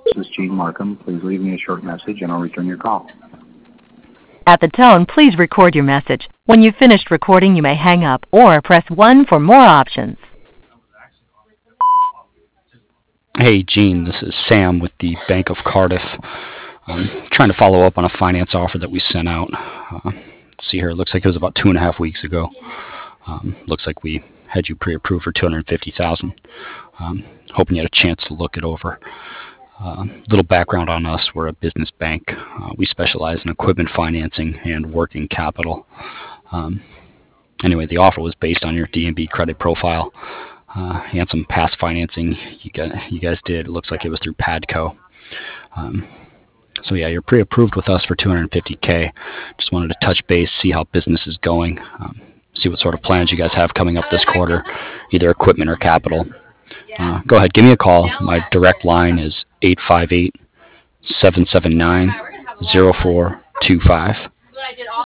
This is Gene Markham. Please leave me a short message and I'll return your call. At the tone, please record your message. When you've finished recording, you may hang up or press 1 for more options. Hey, Gene, this is Sam with the Bank of Cardiff. Trying to follow up on a finance offer that we sent out. See here, it looks like it was about 2.5 weeks ago. Looks like we had you pre-approved for $250,000. Hoping you had a chance to look it over. Little background on us: we're a business bank. We specialize in equipment financing and working capital. Anyway, the offer was based on your D&B credit profile and some past financing you guys did. It looks like it was through Padco. So yeah, you're pre-approved with us for $250K. Just wanted to touch base, see how business is going, see what sort of plans you guys have coming up this quarter, either equipment or capital. Go ahead, give me a call. My direct line is 858-779-0425.